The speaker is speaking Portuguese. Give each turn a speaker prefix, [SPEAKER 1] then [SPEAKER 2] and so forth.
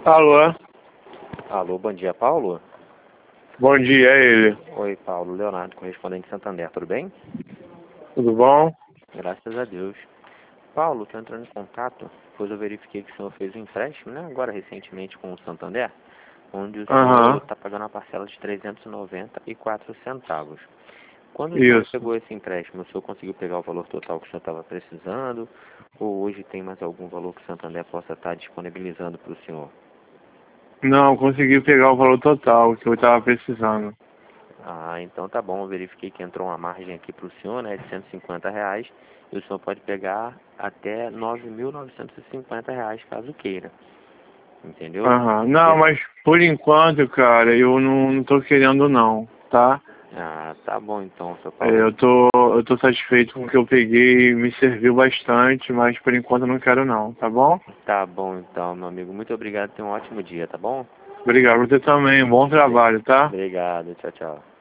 [SPEAKER 1] Alô?
[SPEAKER 2] Alô, bom dia, Paulo.
[SPEAKER 1] Bom dia, é ele.
[SPEAKER 2] Oi, Paulo. Leonardo, correspondente de Santander, tudo bem?
[SPEAKER 1] Tudo bom?
[SPEAKER 2] Graças a Deus. Paulo, estou entrando em contato, pois eu verifiquei que o senhor fez um empréstimo, né, agora recentemente com o Santander, onde o senhor
[SPEAKER 1] Aham,
[SPEAKER 2] está pagando a parcela de R$ 394. Quando o senhor
[SPEAKER 1] isso.
[SPEAKER 2] pegou esse empréstimo, o senhor conseguiu pegar o valor total que o senhor estava precisando? Ou hoje tem mais algum valor que o Santander possa estar disponibilizando para o senhor?
[SPEAKER 1] Não, consegui pegar o valor total que eu estava precisando.
[SPEAKER 2] Ah, então tá bom. Eu verifiquei que entrou uma margem aqui para o senhor, né, de R$ 150, e o senhor pode pegar até R$ 9.950, caso queira. Entendeu?
[SPEAKER 1] Aham. Não,
[SPEAKER 2] E-
[SPEAKER 1] mas por enquanto, cara, eu não tô querendo não, tá?
[SPEAKER 2] Ah, tá bom então, seu
[SPEAKER 1] É,
[SPEAKER 2] Paulo.
[SPEAKER 1] eu tô satisfeito com o que eu peguei, me serviu bastante, mas por enquanto eu não quero não, tá bom?
[SPEAKER 2] Tá bom então, meu amigo. Muito obrigado. Tenha um ótimo dia, tá bom?
[SPEAKER 1] Obrigado, você também, bom trabalho, tá?
[SPEAKER 2] Obrigado. Tchau, tchau.